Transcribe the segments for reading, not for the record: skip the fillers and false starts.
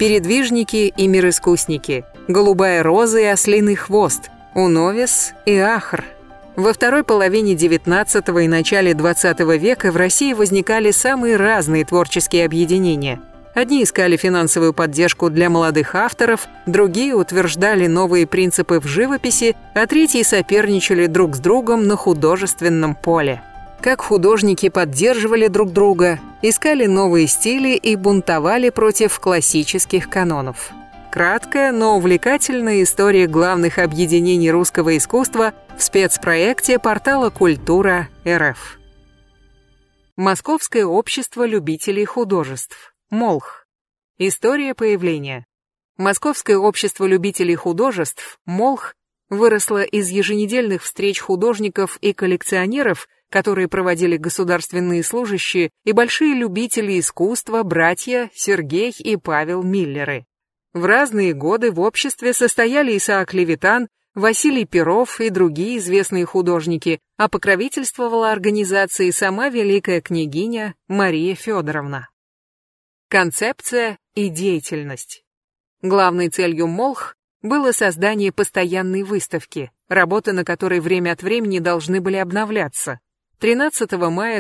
передвижники и мироискусники, голубая роза и ослиный хвост, уновис и ахр. Во второй половине XIX и начале XX века в России возникали самые разные творческие объединения. Одни искали финансовую поддержку для молодых авторов, другие утверждали новые принципы в живописи, а третьи соперничали друг с другом на художественном поле. Как художники поддерживали друг друга, искали новые стили и бунтовали против классических канонов. Краткая, но увлекательная история главных объединений русского искусства в спецпроекте портала Культура.рф. Московское общество любителей художеств. МОЛХ. История появления. Московское общество любителей художеств, МОЛХ, выросло из еженедельных встреч художников и коллекционеров, которые проводили государственные служащие и большие любители искусства братья Сергей и Павел Миллеры. В разные годы в обществе состояли Исаак Левитан, Василий Перов и другие известные художники, а покровительствовала организации сама великая княгиня Мария Федоровна. Концепция и деятельность. Главной целью МОЛХ было создание постоянной выставки, работы на которой время от времени должны были обновляться. 13 мая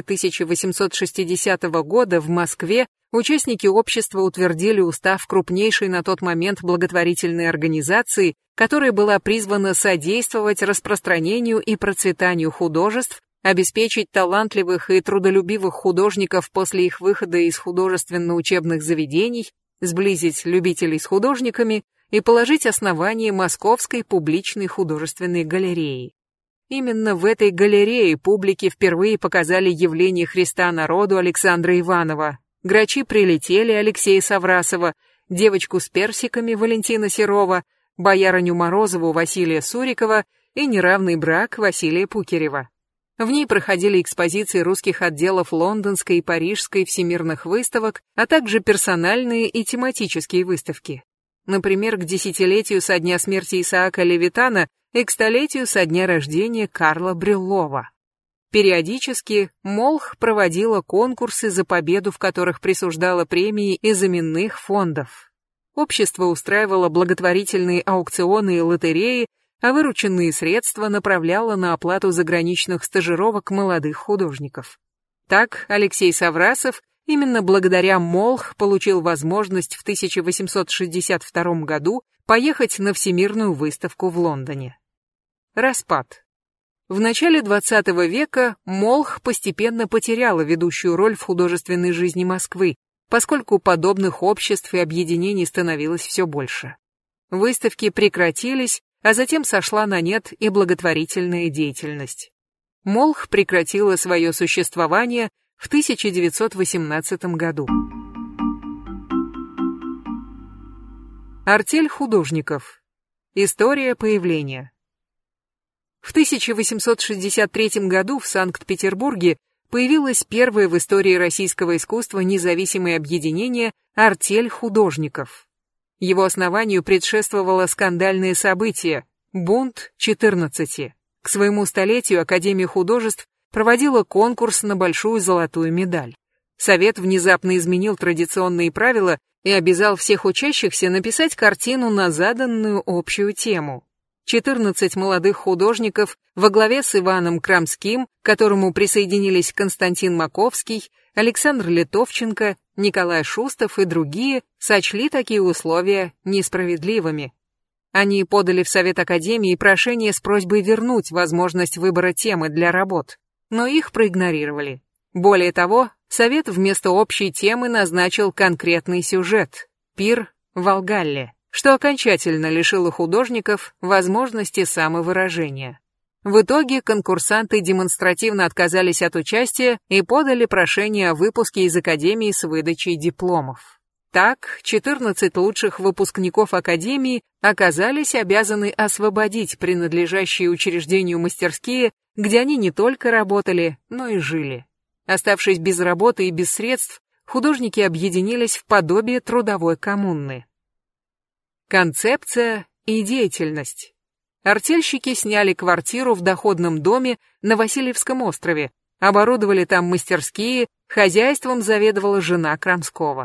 1860 года в Москве участники общества утвердили устав крупнейшей на тот момент благотворительной организации, которая была призвана содействовать распространению и процветанию художеств, обеспечить талантливых и трудолюбивых художников после их выхода из художественно-учебных заведений, сблизить любителей с художниками и положить основание Московской публичной художественной галереи. Именно в этой галерее публике впервые показали явление Христа народу Александра Иванова, грачи прилетели Алексея Саврасова, девочку с персиками Валентина Серова, боярыню Морозову Василия Сурикова и неравный брак Василия Пукерева. В ней проходили экспозиции русских отделов лондонской и парижской всемирных выставок, а также персональные и тематические выставки. Например, к десятилетию со дня смерти Исаака Левитана и к столетию со дня рождения Карла Брюллова. Периодически МОЛХ проводила конкурсы, за победу в которых присуждала премии из именных фондов. Общество устраивало благотворительные аукционы и лотереи, а вырученные средства направляло на оплату заграничных стажировок молодых художников. Так Алексей Саврасов именно благодаря МОЛХ получил возможность в 1862 году поехать на Всемирную выставку в Лондоне. Распад. В начале XX века МОЛХ постепенно потеряла ведущую роль в художественной жизни Москвы, поскольку подобных обществ и объединений становилось все больше. Выставки прекратились, а затем сошла на нет и благотворительная деятельность. МОЛХ прекратила свое существование в 1918 году. Артель художников. История появления. В 1863 году в Санкт-Петербурге появилось первое в истории российского искусства независимое объединение «Артель художников». Его основанию предшествовало скандальное событие – бунт 14. К своему столетию Академия художеств проводила конкурс на большую золотую медаль. Совет внезапно изменил традиционные правила и обязал всех учащихся написать картину на заданную общую тему. 14 молодых художников во главе с Иваном Крамским, к которому присоединились Константин Маковский, Александр Литовченко, Николай Шустов и другие, сочли такие условия несправедливыми. Они подали в Совет Академии прошение с просьбой вернуть возможность выбора темы для работ, но их проигнорировали. Более того, Совет вместо общей темы назначил конкретный сюжет – пир в Волгалле, что окончательно лишило художников возможности самовыражения. В итоге конкурсанты демонстративно отказались от участия и подали прошение о выпуске из Академии с выдачей дипломов. Так, 14 лучших выпускников Академии оказались обязаны освободить принадлежащие учреждению мастерские, где они не только работали, но и жили. Оставшись без работы и без средств, художники объединились в подобие трудовой коммуны. Концепция и деятельность. Артельщики сняли квартиру в доходном доме на Васильевском острове, оборудовали там мастерские, хозяйством заведовала жена Крамского.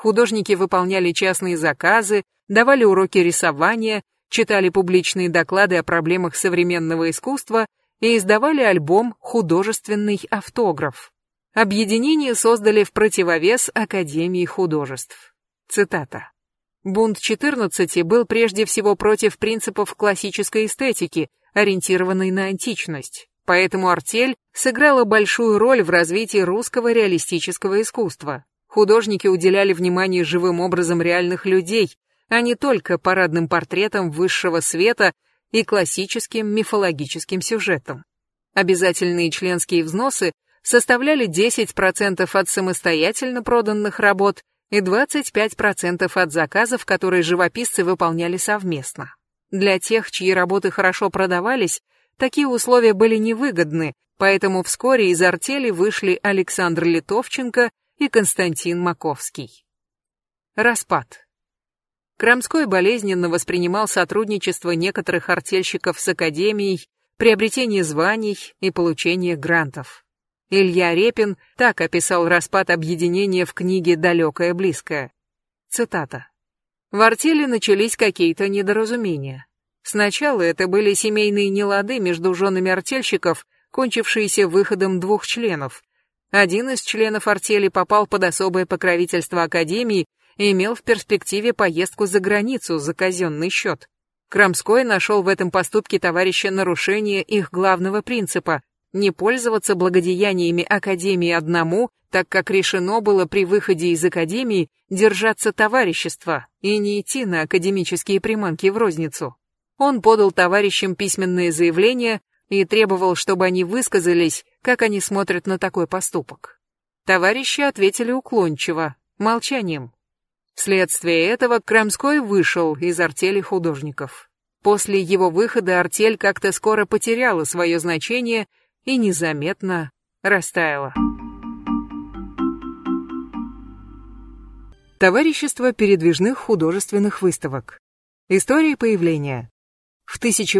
Художники выполняли частные заказы, давали уроки рисования, читали публичные доклады о проблемах современного искусства и издавали альбом «Художественный автограф». Объединение создали в противовес Академии художеств. Цитата. Бунт 14 был прежде всего против принципов классической эстетики, ориентированной на античность, поэтому артель сыграла большую роль в развитии русского реалистического искусства. Художники уделяли внимание живым образом реальных людей, а не только парадным портретам высшего света и классическим мифологическим сюжетам. Обязательные членские взносы составляли 10% от самостоятельно проданных работ и 25% от заказов, которые живописцы выполняли совместно. Для тех, чьи работы хорошо продавались, такие условия были невыгодны, поэтому вскоре из артели вышли Александр Литовченко и Константин Маковский. Распад. Крамской болезненно воспринимал сотрудничество некоторых артельщиков с академией, приобретение званий и получение грантов. Илья Репин так описал распад объединения в книге «Далекое близкое». Цитата. В артели начались какие-то недоразумения. Сначала это были семейные нелады между женами артельщиков, кончившиеся выходом 2 членов. Один из членов артели попал под особое покровительство академии и имел в перспективе поездку за границу за казенный счет. Крамской нашел в этом поступке товарища нарушение их главного принципа – не пользоваться благодеяниями академии одному, так как решено было при выходе из академии держаться товарищества и не идти на академические приманки в розницу. Он подал товарищам письменное заявление и требовал, чтобы они высказались, как они смотрят на такой поступок. Товарищи ответили уклончиво, молчанием. Вследствие этого Крамской вышел из артели художников. После его выхода артель как-то скоро потеряла свое значение и незаметно растаяла. Товарищество передвижных художественных выставок. История появления. В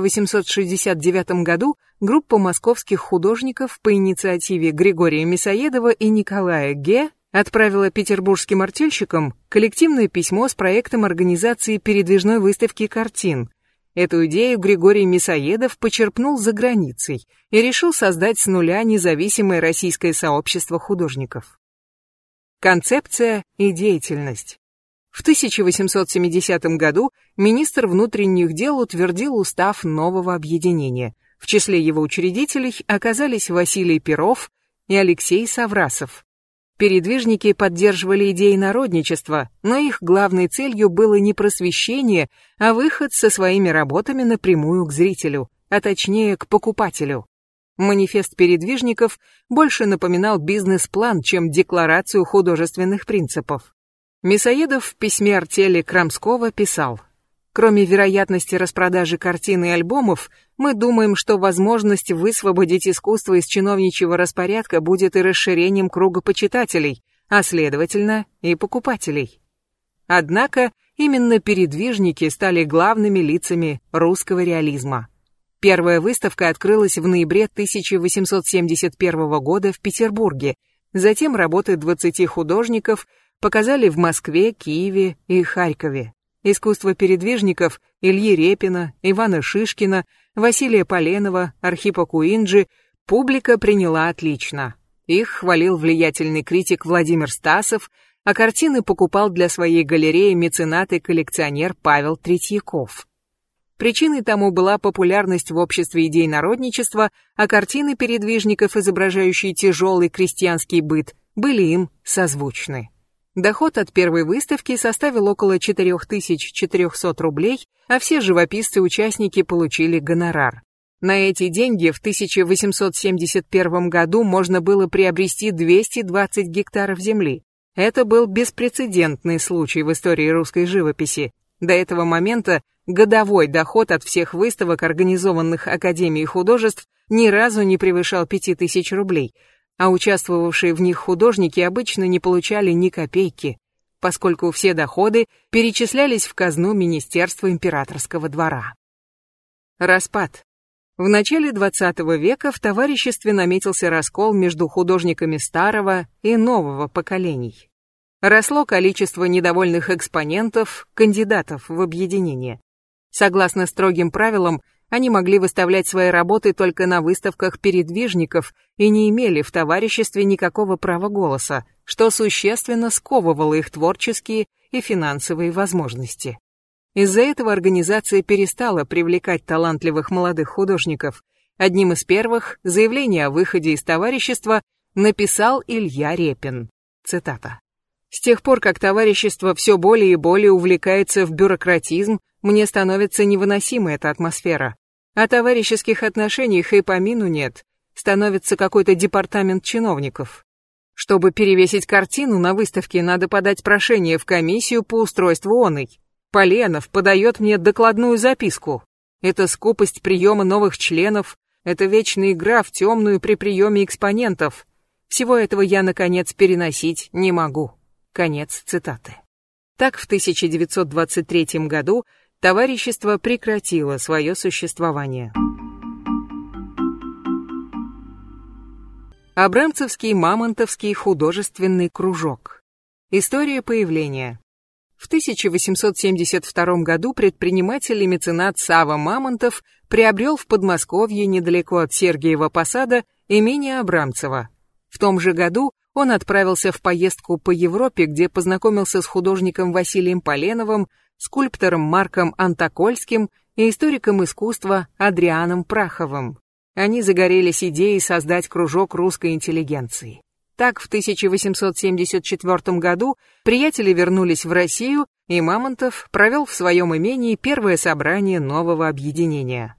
1869 году группа московских художников по инициативе Григория Мясоедова и Николая Ге отправила петербургским артельщикам коллективное письмо с проектом организации передвижной выставки картин. Эту идею Григорий Мясоедов почерпнул за границей и решил создать с нуля независимое российское сообщество художников. Концепция и деятельность. В 1870 году министр внутренних дел утвердил устав нового объединения. В числе его учредителей оказались Василий Перов и Алексей Саврасов. Передвижники поддерживали идеи народничества, но их главной целью было не просвещение, а выход со своими работами напрямую к зрителю, а точнее к покупателю. Манифест передвижников больше напоминал бизнес-план, чем декларацию художественных принципов. Мясоедов в письме артели Крамского писал: «Кроме вероятности распродажи картин и альбомов, мы думаем, что возможность высвободить искусство из чиновничьего распорядка будет и расширением круга почитателей, а следовательно и покупателей». Однако именно передвижники стали главными лицами русского реализма. Первая выставка открылась в ноябре 1871 года в Петербурге, затем работы 20 художников показали в Москве, Киеве и Харькове. Искусство передвижников Ильи Репина, Ивана Шишкина, Василия Поленова, Архипа Куинджи публика приняла отлично. Их хвалил влиятельный критик Владимир Стасов, а картины покупал для своей галереи меценат и коллекционер Павел Третьяков. Причиной тому была популярность в обществе идей народничества, а картины передвижников, изображающие тяжелый крестьянский быт, были им созвучны. Доход от первой выставки составил около 4400 рублей, а все живописцы-участники получили гонорар. На эти деньги в 1871 году можно было приобрести 220 гектаров земли. Это был беспрецедентный случай в истории русской живописи. До этого момента годовой доход от всех выставок, организованных Академией художеств, ни разу не превышал 5000 рублей, а участвовавшие в них художники обычно не получали ни копейки, поскольку все доходы перечислялись в казну Министерства императорского двора. Распад. В начале XX века в товариществе наметился раскол между художниками старого и нового поколений. Росло количество недовольных экспонентов, кандидатов в объединение. Согласно строгим правилам, они могли выставлять свои работы только на выставках передвижников и не имели в товариществе никакого права голоса, что существенно сковывало их творческие и финансовые возможности. Из-за этого организация перестала привлекать талантливых молодых художников. Одним из первых заявление о выходе из товарищества написал Илья Репин. Цитата. «С тех пор, как товарищество все более и более увлекается в бюрократизм, мне становится невыносима эта атмосфера. О товарищеских отношениях и помину нет, становится какой-то департамент чиновников. Чтобы перевесить картину на выставке, надо подать прошение в комиссию по устройству оной. Поленов подает мне докладную записку. Это скупость приема новых членов, это вечная игра в темную при приеме экспонентов. Всего этого я, наконец, переносить не могу». Конец цитаты. Так, в 1923 году товарищество прекратило свое существование. Абрамцевский Мамонтовский художественный кружок. История появления. В 1872 году предприниматель и меценат Савва Мамонтов приобрел в Подмосковье, недалеко от Сергиева Посада, имение Абрамцева. В том же году он отправился в поездку по Европе, где познакомился с художником Василием Поленовым, скульптором Марком Антокольским и историком искусства Адрианом Праховым. Они загорелись идеей создать кружок русской интеллигенции. Так, в 1874 году приятели вернулись в Россию, и Мамонтов провел в своем имении первое собрание нового объединения.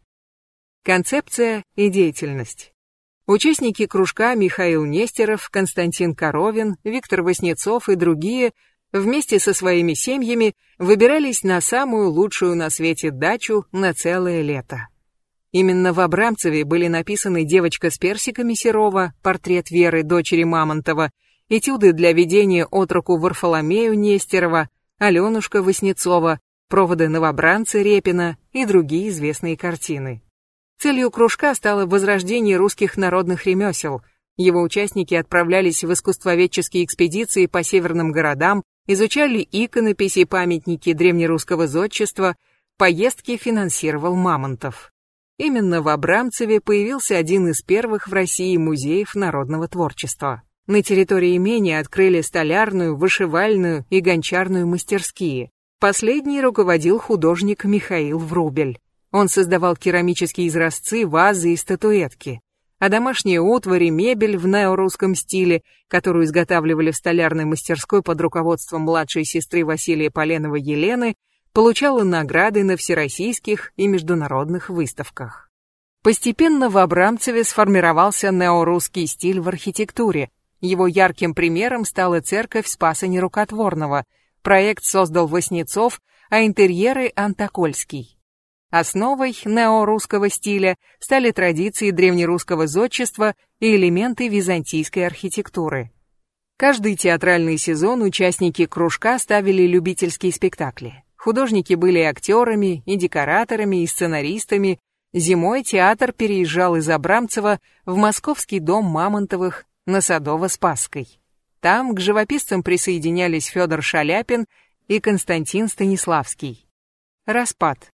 Концепция и деятельность. Участники кружка Михаил Нестеров, Константин Коровин, Виктор Васнецов и другие вместе со своими семьями выбирались на самую лучшую на свете дачу на целое лето. Именно в Абрамцеве были написаны «Девочка с персиками» Серова, портрет Веры, дочери Мамонтова, этюды для ведения отроку Варфоломею Нестерова, Аленушка Васнецова, проводы новобранца Репина и другие известные картины. Целью кружка стало возрождение русских народных ремесел. Его участники отправлялись в искусствоведческие экспедиции по северным городам, изучали иконописи и памятники древнерусского зодчества, поездки финансировал Мамонтов. Именно в Абрамцеве появился один из первых в России музеев народного творчества. На территории имения открыли столярную, вышивальную и гончарную мастерские. Последний руководил художник Михаил Врубель. Он создавал керамические изразцы, вазы и статуэтки. А домашние утвари, мебель в неорусском стиле, которую изготавливали в столярной мастерской под руководством младшей сестры Василия Поленова Елены, получала награды на всероссийских и международных выставках. Постепенно в Абрамцеве сформировался неорусский стиль в архитектуре. Его ярким примером стала церковь Спаса Нерукотворного. Проект создал Васнецов, а интерьеры Антокольский. Основой неорусского стиля стали традиции древнерусского зодчества и элементы византийской архитектуры. Каждый театральный сезон участники кружка ставили любительские спектакли. Художники были и актерами, и декораторами, и сценаристами. Зимой театр переезжал из Абрамцева в московский дом Мамонтовых на Садово-Спасской. Там к живописцам присоединялись Федор Шаляпин и Константин Станиславский. Распад.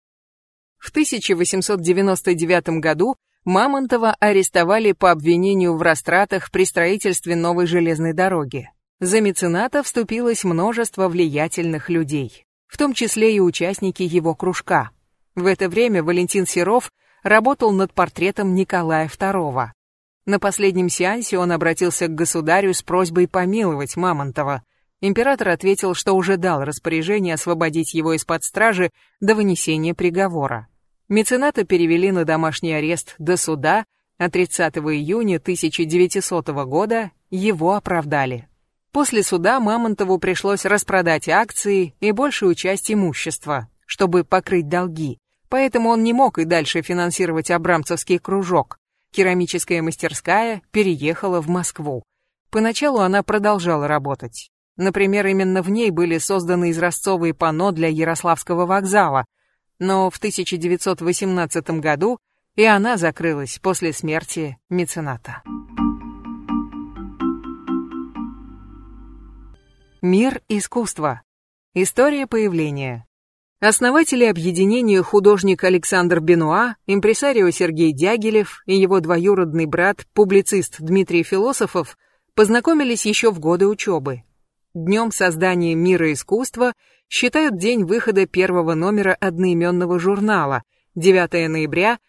В 1899 году Мамонтова арестовали по обвинению в растратах при строительстве новой железной дороги. За мецената вступилось множество влиятельных людей, в том числе и участники его кружка. В это время Валентин Серов работал над портретом Николая II. На последнем сеансе он обратился к государю с просьбой помиловать Мамонтова. Император ответил, что уже дал распоряжение освободить его из-под стражи до вынесения приговора. Мецената перевели на домашний арест до суда, а 30 июня 1900 года его оправдали. После суда Мамонтову пришлось распродать акции и большую часть имущества, чтобы покрыть долги, поэтому он не мог и дальше финансировать Абрамцевский кружок. Керамическая мастерская переехала в Москву. Поначалу она продолжала работать. Например, именно в ней были созданы изразцовые панно для Ярославского вокзала, но в 1918 году и она закрылась после смерти мецената. Мир искусства. История появления. Основатели объединения художник Александр Бенуа, импресарио Сергей Дягилев и его двоюродный брат, публицист Дмитрий Философов, познакомились еще в годы учебы. Днем создания «Мира искусства» считают день выхода первого номера одноименного журнала, 9 ноября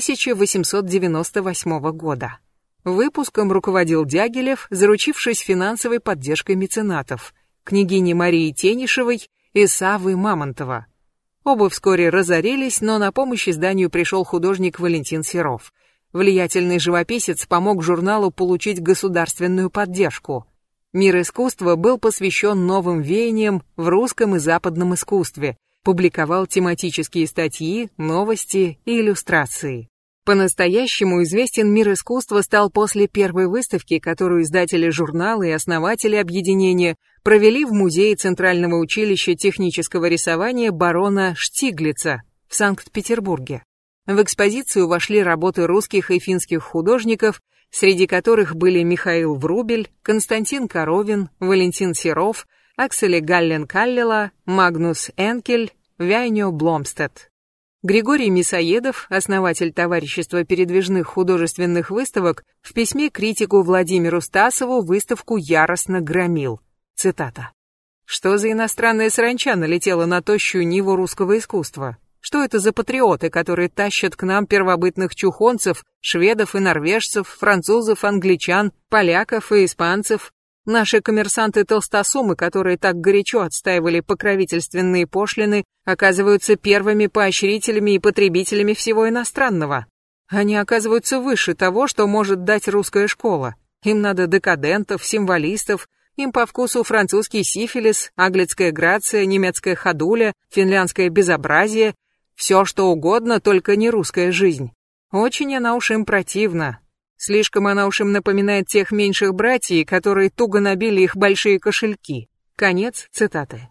1898 года. Выпуском руководил Дягилев, заручившись финансовой поддержкой меценатов, княгини Марии Тенишевой и Саввы Мамонтова. Оба вскоре разорились, но на помощь изданию пришел художник Валентин Серов. Влиятельный живописец помог журналу получить государственную поддержку. «Мир искусства» был посвящен новым веяниям в русском и западном искусстве, публиковал тематические статьи, новости и иллюстрации. По-настоящему известен «Мир искусства» стал после первой выставки, которую издатели журнала и основатели объединения провели в Музее Центрального училища технического рисования барона Штиглица в Санкт-Петербурге. В экспозицию вошли работы русских и финских художников, среди которых были Михаил Врубель, Константин Коровин, Валентин Серов, Акселе Галлен-Каллела, Магнус Энкель, Вяйнё Бломстед. Григорий Мясоедов, основатель товарищества передвижных художественных выставок, в письме критику Владимиру Стасову выставку яростно громил. Цитата. «Что за иностранная саранча налетела на тощую ниву русского искусства? Что это за патриоты, которые тащат к нам первобытных чухонцев, шведов и норвежцев, французов, англичан, поляков и испанцев? Наши коммерсанты-толстосумы, которые так горячо отстаивали покровительственные пошлины, оказываются первыми поощрителями и потребителями всего иностранного. Они оказываются выше того, что может дать русская школа. Им надо декадентов, символистов, им по вкусу французский сифилис, английская грация, немецкая ходуля, финляндское безобразие, все что угодно, только не русская жизнь. Очень она уж им противна. Слишком она уж им напоминает тех меньших братьев, которые туго набили их большие кошельки». Конец цитаты.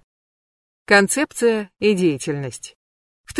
Концепция и деятельность. В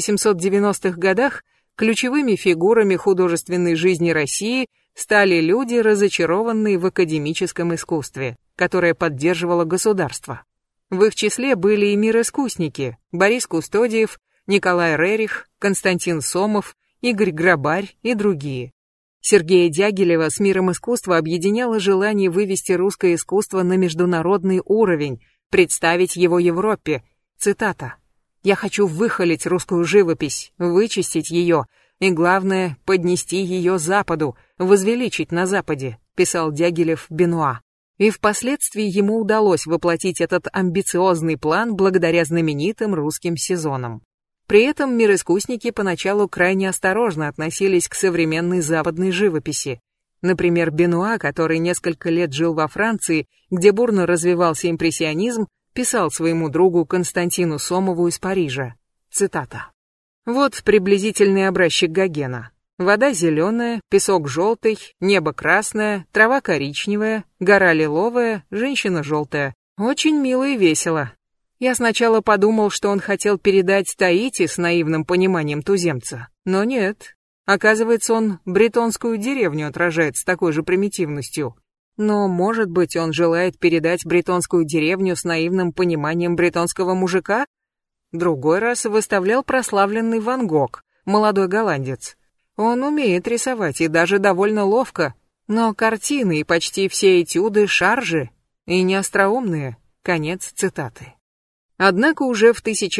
1890-х годах ключевыми фигурами художественной жизни России стали люди, разочарованные в академическом искусстве, которое поддерживало государство. В их числе были и мироискусники Борис Кустодиев, Николай Рерих, Константин Сомов, Игорь Грабарь и другие. Сергея Дягилева с «Миром искусства» объединяло желание вывести русское искусство на международный уровень, представить его Европе. Цитата. «Я хочу выхолить русскую живопись, вычистить ее, и, главное, поднести ее Западу, возвеличить на Западе», писал Дягилев Бенуа. И впоследствии ему удалось воплотить этот амбициозный план благодаря знаменитым русским сезонам. При этом мироискусники поначалу крайне осторожно относились к современной западной живописи. Например, Бенуа, который несколько лет жил во Франции, где бурно развивался импрессионизм, писал своему другу Константину Сомову из Парижа. Цитата. «Вот приблизительный образчик Гогена. Вода зеленая, песок желтый, небо красное, трава коричневая, гора лиловая, женщина желтая. Очень мило и весело. Я сначала подумал, что он хотел передать Таити с наивным пониманием туземца. Но нет. Оказывается, он бретонскую деревню отражает с такой же примитивностью. Но, может быть, он желает передать бретонскую деревню с наивным пониманием бретонского мужика? Другой раз выставлял прославленный Ван Гог, молодой голландец. Он умеет рисовать и даже довольно ловко, но картины и почти все этюды шаржи и не остроумные». Конец цитаты. Однако уже в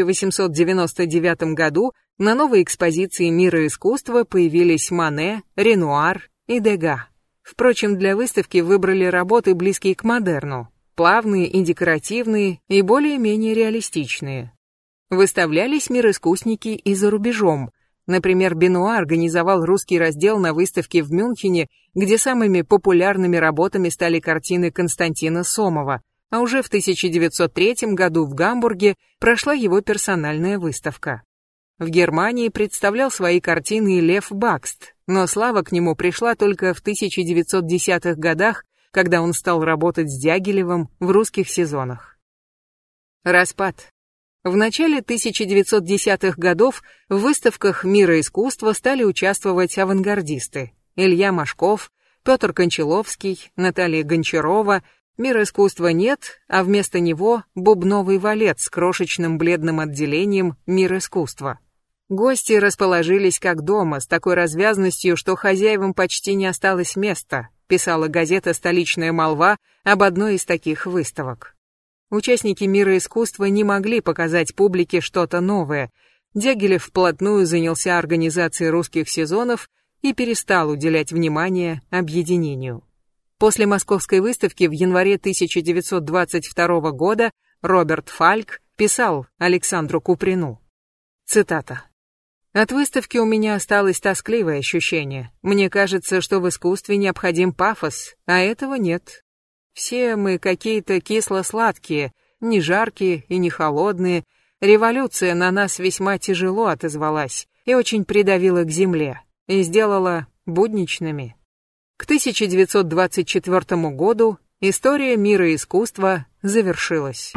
1899 году на новой экспозиции «Мира искусства» появились Мане, Ренуар и Дега. Впрочем, для выставки выбрали работы, близкие к модерну, плавные и декоративные, и более-менее реалистичные. Выставлялись мироискусники и за рубежом. Например, Бенуа организовал русский раздел на выставке в Мюнхене, где самыми популярными работами стали картины Константина Сомова, а уже в 1903 году в Гамбурге прошла его персональная выставка. В Германии представлял свои картины и Лев Бакст, но слава к нему пришла только в 1910-х годах, когда он стал работать с Дягилевым в русских сезонах. Распад. В начале 1910-х годов в выставках «Мира искусства» стали участвовать авангардисты Илья Машков, Петр Кончаловский, Наталья Гончарова, Мир искусства нет, а вместо него бубновый валет с крошечным бледным отделением «Мир искусства». Гости расположились как дома, с такой развязностью, что хозяевам почти не осталось места, писала газета «Столичная молва» об одной из таких выставок. Участники «Мира искусства» не могли показать публике что-то новое. Дягилев вплотную занялся организацией русских сезонов и перестал уделять внимание объединению. После Московской выставки в январе 1922 года Роберт Фальк писал Александру Куприну. Цитата. «От выставки у меня осталось тоскливое ощущение. Мне кажется, что в искусстве необходим пафос, а этого нет. Все мы какие-то кисло-сладкие, не жаркие и не холодные. Революция на нас весьма тяжело отозвалась и очень придавила к земле, и сделала будничными». К 1924 году история мира и искусства завершилась.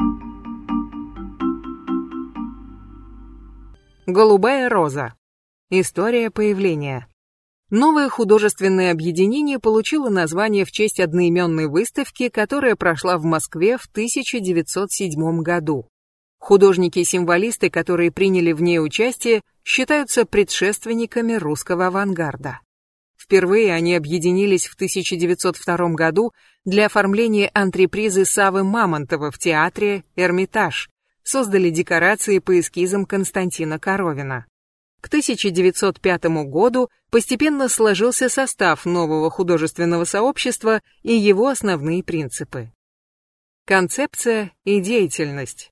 Голубая роза. История появления. Новое художественное объединение получило название в честь одноименной выставки, которая прошла в Москве в 1907 году. Художники-символисты, которые приняли в ней участие, считаются предшественниками русского авангарда. Впервые они объединились в 1902 году для оформления антрепризы Саввы Мамонтова в театре «Эрмитаж», создали декорации по эскизам Константина Коровина. К 1905 году постепенно сложился состав нового художественного сообщества и его основные принципы. Концепция и деятельность.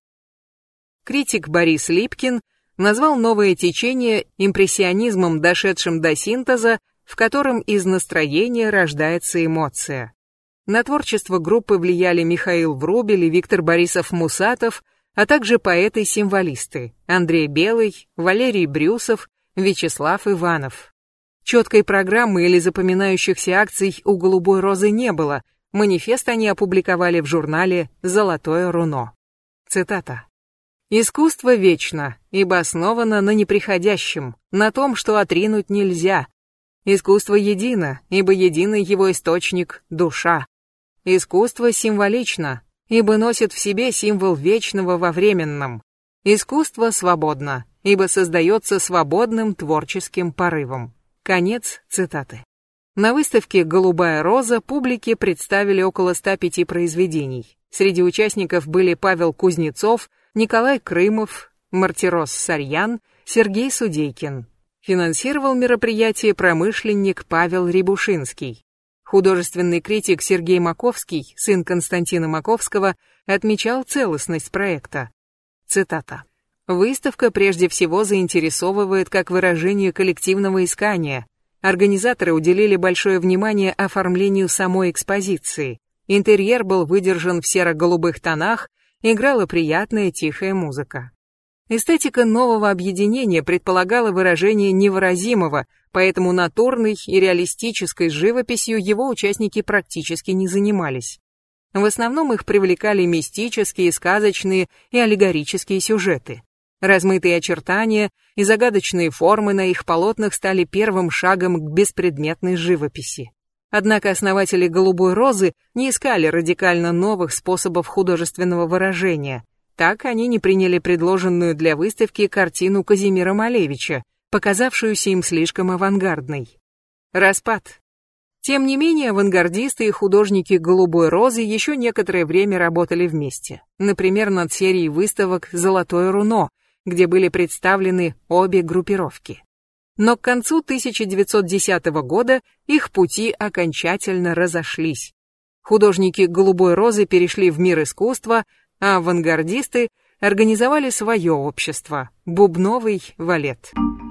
Критик Борис Липкин назвал новое течение импрессионизмом, дошедшим до синтеза, в котором из настроения рождается эмоция. На творчество группы влияли Михаил Врубель и Виктор Борисов-Мусатов, а также поэты-символисты Андрей Белый, Валерий Брюсов, Вячеслав Иванов. Четкой программы или запоминающихся акций у «Голубой розы» не было, манифест они опубликовали в журнале «Золотое руно». Цитата. «Искусство вечно, ибо основано на неприходящем, на том, что отринуть нельзя. Искусство едино, ибо единый его источник – душа. Искусство символично, ибо носит в себе символ вечного во временном. Искусство свободно, ибо создается свободным творческим порывом». Конец цитаты. На выставке «Голубая роза» публике представили около 105 произведений. Среди участников были Павел Кузнецов, Николай Крымов, Мартирос Сарьян, Сергей Судейкин. Финансировал мероприятие промышленник Павел Рябушинский. Художественный критик Сергей Маковский, сын Константина Маковского, отмечал целостность проекта. Цитата. «Выставка прежде всего заинтересовывает как выражение коллективного искания. Организаторы уделили большое внимание оформлению самой экспозиции. Интерьер был выдержан в серо-голубых тонах, играла приятная тихая музыка. Эстетика нового объединения предполагала выражение невыразимого, поэтому натурной и реалистической живописью его участники практически не занимались. В основном их привлекали мистические, сказочные и аллегорические сюжеты. Размытые очертания и загадочные формы на их полотнах стали первым шагом к беспредметной живописи. Однако основатели «Голубой розы» не искали радикально новых способов художественного выражения. Так они не приняли предложенную для выставки картину Казимира Малевича, показавшуюся им слишком авангардной. Распад. Тем не менее, авангардисты и художники «Голубой розы» еще некоторое время работали вместе. Например, над серией выставок «Золотое руно», где были представлены обе группировки. Но к концу 1910 года их пути окончательно разошлись. Художники «Голубой розы» перешли в мир искусства, а авангардисты организовали свое общество – «Бубновый валет».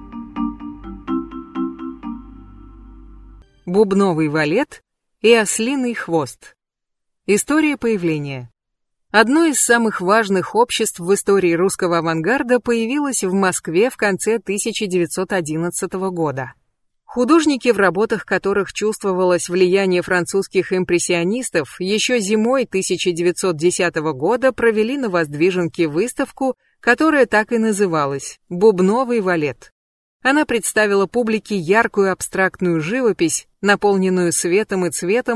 Бубновый валет и ослиный хвост. История появления. Одно из самых важных обществ в истории русского авангарда появилось в Москве в конце 1911 года. Художники, в работах которых чувствовалось влияние французских импрессионистов, еще зимой 1910 года провели на Воздвиженке выставку, которая так и называлась «Бубновый валет». Она представила публике яркую абстрактную живопись, наполненную светом и цветом,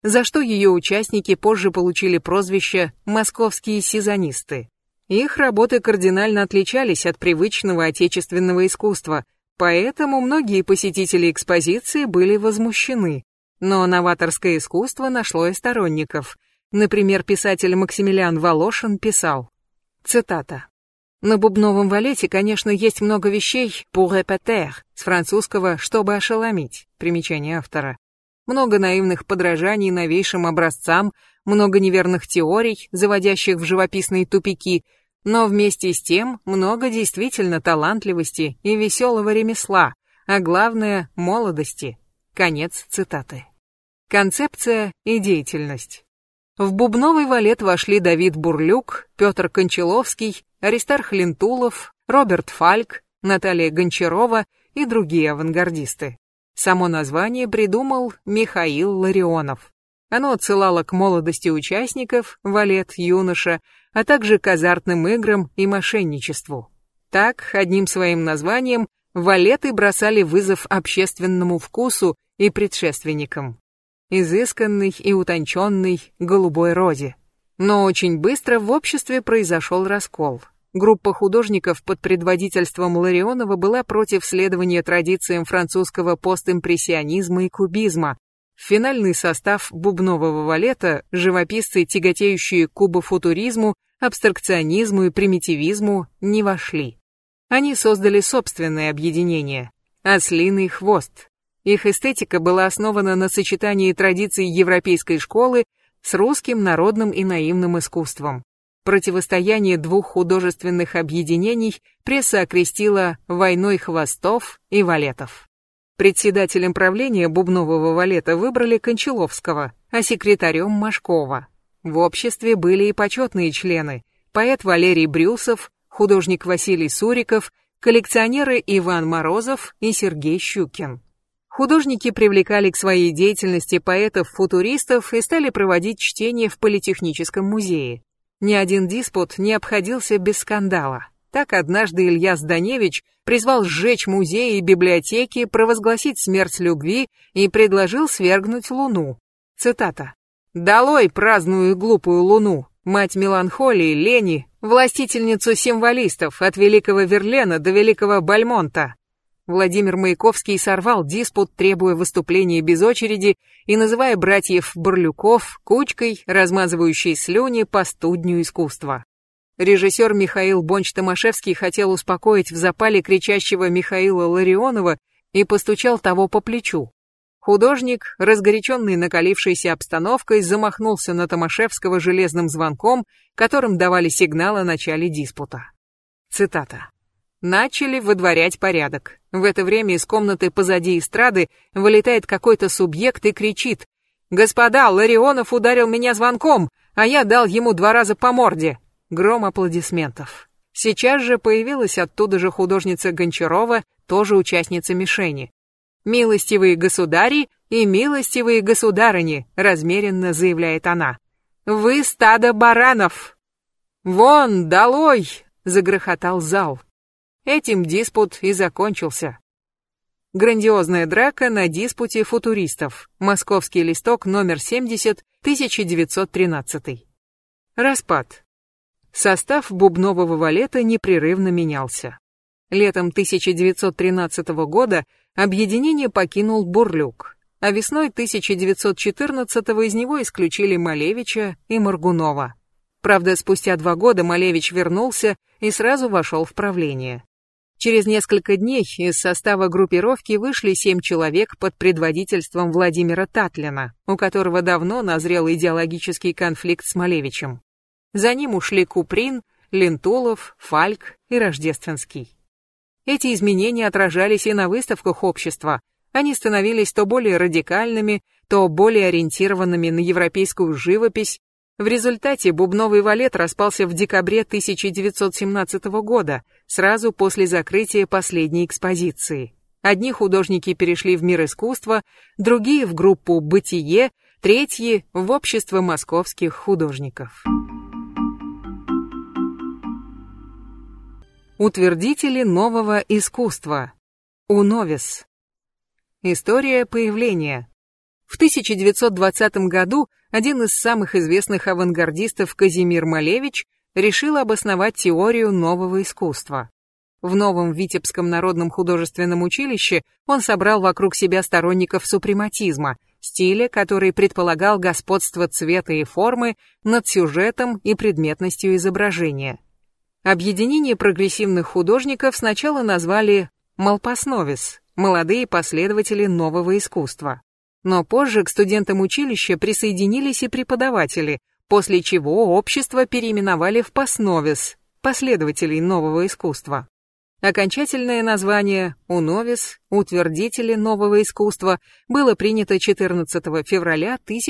за что ее участники позже получили прозвище «московские сезонисты». Их работы кардинально отличались от привычного отечественного искусства, поэтому многие посетители экспозиции были возмущены. Но новаторское искусство нашло и сторонников. Например, писатель Максимилиан Волошин писал, цитата: «На бубновом валете, конечно, есть много вещей pour répéter, с французского «чтобы ошеломить», примечание автора. Много наивных подражаний новейшим образцам, много неверных теорий, заводящих в живописные тупики, но вместе с тем много действительно талантливости и веселого ремесла, а главное – молодости». Конец цитаты. Концепция и деятельность. В бубновый валет вошли Давид Бурлюк, Петр Кончаловский, Аристарх Лентулов, Роберт Фальк, Наталья Гончарова и другие авангардисты. Само название придумал Михаил Ларионов. Оно отсылало к молодости участников, валет, юноша, а также к азартным играм и мошенничеству. Так, одним своим названием, валеты бросали вызов общественному вкусу и предшественникам. Изысканный и утонченный голубой розе. Но очень быстро в обществе произошел раскол. Группа художников под предводительством Ларионова была против следования традициям французского постимпрессионизма и кубизма. В финальный состав бубнового валета живописцы, тяготеющие к кубофутуризму, абстракционизму и примитивизму, не вошли. Они создали собственное объединение – «Ослиный хвост». Их эстетика была основана на сочетании традиций европейской школы с русским народным и наивным искусством. Противостояние двух художественных объединений пресса окрестила «войной хвостов и валетов». Председателем правления бубнового валета выбрали Кончаловского, а секретарем Машкова. В обществе были и почетные члены – поэт Валерий Брюсов, художник Василий Суриков, коллекционеры Иван Морозов и Сергей Щукин. Художники привлекали к своей деятельности поэтов-футуристов и стали проводить чтения в Политехническом музее. Ни один диспут не обходился без скандала. Так однажды Илья Зданевич призвал сжечь музеи и библиотеки, провозгласить смерть любви и предложил свергнуть Луну. Цитата: «Долой праздную и глупую Луну, мать меланхолии, лени, властительницу символистов от великого Верлена до великого Бальмонта». Владимир Маяковский сорвал диспут, требуя выступления без очереди и называя братьев Бурлюков кучкой, размазывающей слюни по студню искусства. Режиссер Михаил Бонч-Томашевский хотел успокоить в запале кричащего Михаила Ларионова и постучал того по плечу. Художник, разгоряченный накалившейся обстановкой, замахнулся на Томашевского железным звонком, которым давали сигнал о начале диспута. Цитата: «Начали выдворять порядок. В это время из комнаты позади эстрады вылетает какой-то субъект и кричит: «Господа, Ларионов ударил меня звонком, а я дал ему 2 раза по морде». Гром аплодисментов. Сейчас же появилась оттуда же художница Гончарова, тоже участница мишени. «Милостивые государи и милостивые государыни», размеренно заявляет она. «Вы стадо баранов!» «Вон, долой!» загрохотал зал. Этим диспут и закончился. Грандиозная драка на диспуте футуристов. Московский листок, номер 70, 1913. Распад. Состав бубнового валета непрерывно менялся. Летом 1913 года объединение покинул Бурлюк, а весной 1914 из него исключили Малевича и Моргунова. Правда, спустя 2 года Малевич вернулся и сразу вошел в правление. Через несколько дней из состава группировки вышли 7 человек под предводительством Владимира Татлина, у которого давно назрел идеологический конфликт с Малевичем. За ним ушли Куприн, Лентулов, Фальк и Рождественский. Эти изменения отражались и на выставках общества. Они становились то более радикальными, то более ориентированными на европейскую живопись. В результате бубновый валет распался в декабре 1917 года, сразу после закрытия последней экспозиции. Одни художники перешли в мир искусства, другие в группу «Бытие», третьи в общество московских художников. Утвердители нового искусства. Уновис. История появления. В 1920 году один из самых известных авангардистов Казимир Малевич решил обосновать теорию нового искусства. В новом Витебском народном художественном училище он собрал вокруг себя сторонников супрематизма, стиля, который предполагал господство цвета и формы над сюжетом и предметностью изображения. Объединение прогрессивных художников сначала назвали «Малпасновис» – молодые последователи нового искусства. Но позже к студентам училища присоединились и преподаватели, после чего общество переименовали в «Пасновис» – последователей нового искусства. Окончательное название «Уновис» – утвердители нового искусства было принято 14 февраля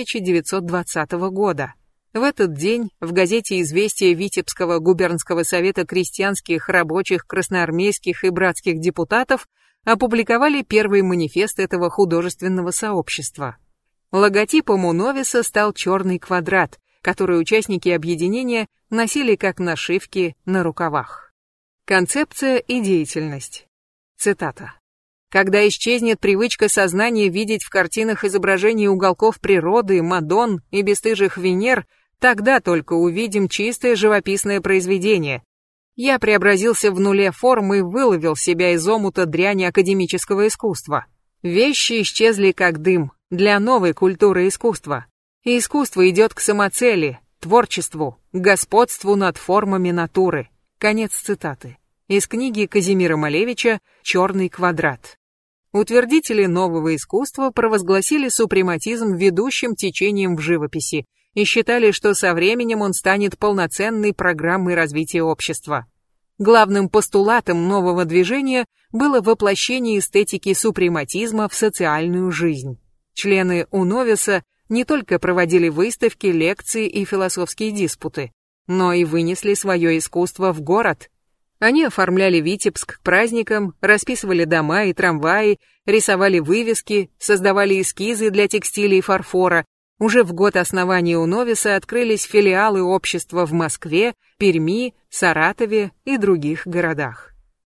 1920 года. В этот день в газете «Известия» Витебского губернского совета крестьянских, рабочих, красноармейских и братских депутатов опубликовали первый манифест этого художественного сообщества. Логотипом Уновиса стал черный квадрат, который участники объединения носили как нашивки на рукавах. Концепция и деятельность. Цитата. «Когда исчезнет привычка сознания видеть в картинах изображения уголков природы, Мадонн и бесстыжих Венер, тогда только увидим чистое живописное произведение. Я преобразился в нуле форм и выловил себя из омута дряни академического искусства. Вещи исчезли как дым для новой культуры искусства. И искусство идет к самоцели, творчеству, господству над формами натуры». Конец цитаты. Из книги Казимира Малевича «Черный квадрат». Утвердители нового искусства провозгласили супрематизм ведущим течением в живописи и считали, что со временем он станет полноценной программой развития общества. Главным постулатом нового движения было воплощение эстетики супрематизма в социальную жизнь. Члены Уновиса не только проводили выставки, лекции и философские диспуты, но и вынесли свое искусство в город. Они оформляли Витебск к праздникам, расписывали дома и трамваи, рисовали вывески, создавали эскизы для текстиля и фарфора. Уже в год основания Уновиса открылись филиалы общества в Москве, Перми, Саратове и других городах.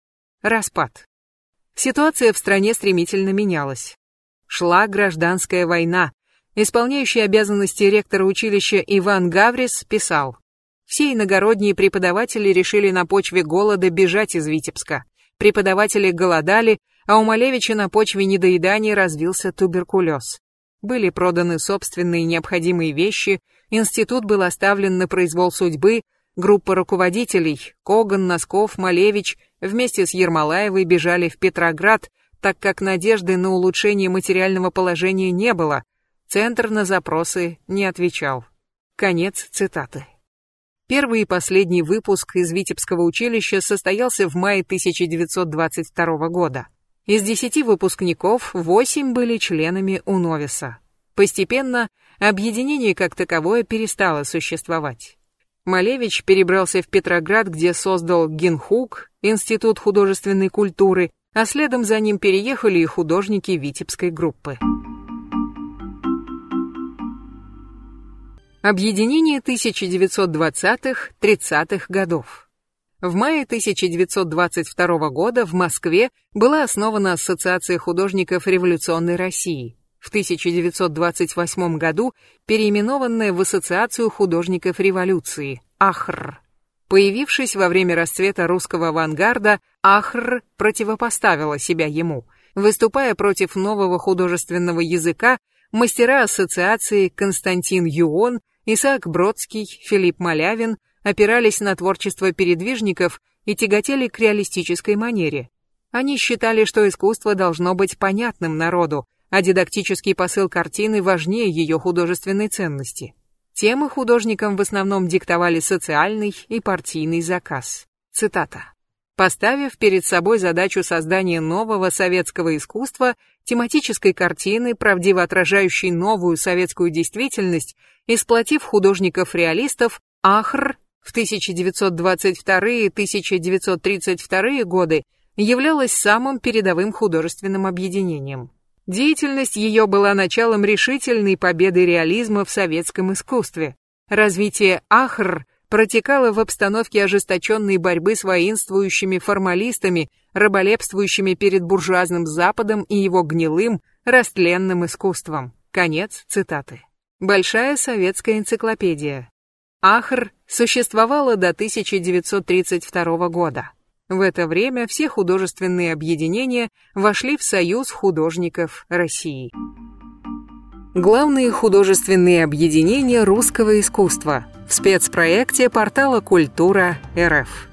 Распад. Ситуация в стране стремительно менялась. Шла гражданская война. Исполняющий обязанности ректора училища Иван Гаврис писал: «Все иногородние преподаватели решили на почве голода бежать из Витебска. Преподаватели голодали, а у Малевича на почве недоедания развился туберкулез. Были проданы собственные необходимые вещи, институт был оставлен на произвол судьбы, группа руководителей Коган, Носков, Малевич вместе с Ермолаевой бежали в Петроград, так как надежды на улучшение материального положения не было. Центр на запросы не отвечал». Конец цитаты. Первый и последний выпуск из Витебского училища состоялся в мае 1922 года. Из 10 выпускников 8 были членами Уновиса. Постепенно объединение как таковое перестало существовать. Малевич перебрался в Петроград, где создал Гинхук, Институт художественной культуры, а следом за ним переехали и художники Витебской группы. Объединение 1920-30-х годов. В мае 1922 года в Москве была основана Ассоциация художников революционной России, в 1928 году переименованная в Ассоциацию художников революции, АХР. Появившись во время расцвета русского авангарда, АХР противопоставила себя ему. Выступая против нового художественного языка, мастера ассоциации Константин Юон, Исаак Бродский, Филипп Малявин опирались на творчество передвижников и тяготели к реалистической манере. Они считали, что искусство должно быть понятным народу, а дидактический посыл картины важнее ее художественной ценности. Темы художникам в основном диктовали социальный и партийный заказ. Цитата. Поставив перед собой задачу создания нового советского искусства, тематической картины, правдиво отражающей новую советскую действительность, и сплотив художников-реалистов, АХР в 1922-1932 годы являлась самым передовым художественным объединением. Деятельность ее была началом решительной победы реализма в советском искусстве. Развитие АХР протекало в обстановке ожесточенной борьбы с воинствующими формалистами, раболепствующими перед буржуазным Западом и его гнилым, растленным искусством. Конец цитаты. Большая советская энциклопедия. АХР существовала до 1932 года. В это время все художественные объединения вошли в Союз художников России. Главные художественные объединения русского искусства в спецпроекте портала Культура.рф.